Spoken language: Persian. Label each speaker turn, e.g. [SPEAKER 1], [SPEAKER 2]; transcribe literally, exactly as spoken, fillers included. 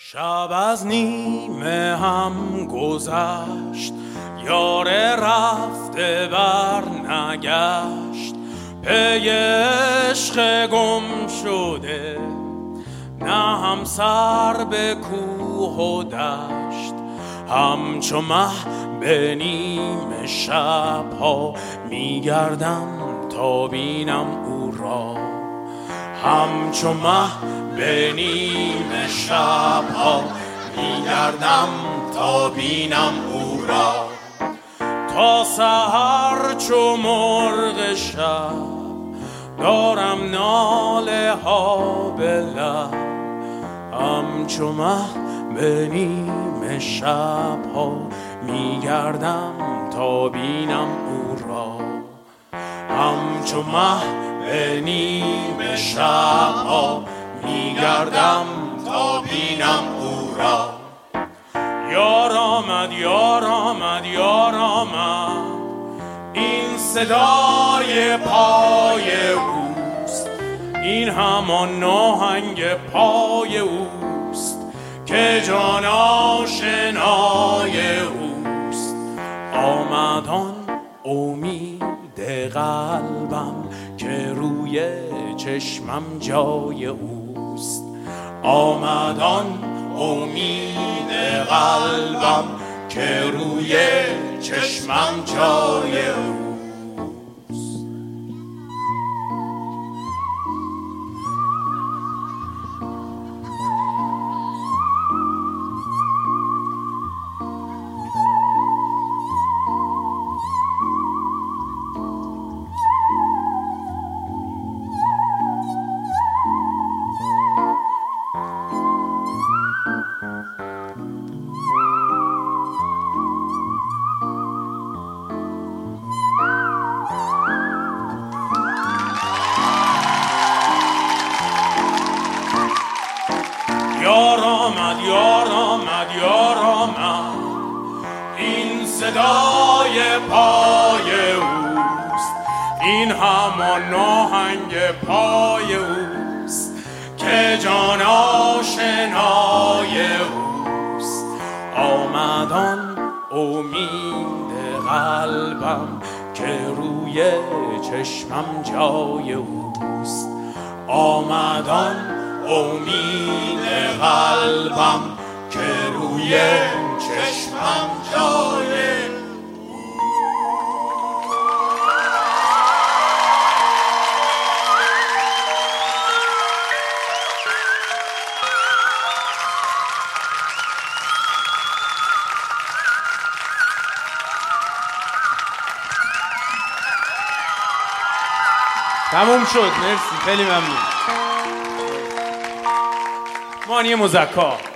[SPEAKER 1] شب از نیمه هم گذشت، یار رفته بر نگشت، پی عشق گم شده، نه هم سر به کوه و دشت. همچو مه به نیمه شبها میگردم تا بینم او را، همچو مه به نیمه شبها میگردم تا بینم او را. تا سحر چو مرغ شب دارم ناله ها به لب، همچو مه به نیمه شبها میگردم تا بینم او را، همچو مه به نیمه شبها میگردم تا بینم او را. یار آمد یار آمد یار آمد، این صدای پای اوست، این همان ناهنگ پای اوست که جان آشنای اوست. آمد آن امید قلبم که روی چشمم جای اوست، آمد آن امید قلبم که روی چشمم جای اوست. یار آمد یار آمد یار آمد، این صدای پای اوست، این همان ناهنگ پای اوست که جان آشنای اوست. آمد آن امید قلبم که روی چشمم جای اوست، آمد آن امید قلبم که روی چشمم جای.
[SPEAKER 2] تموم شد. مرسی، خیلی ممنون. مانی مزکا.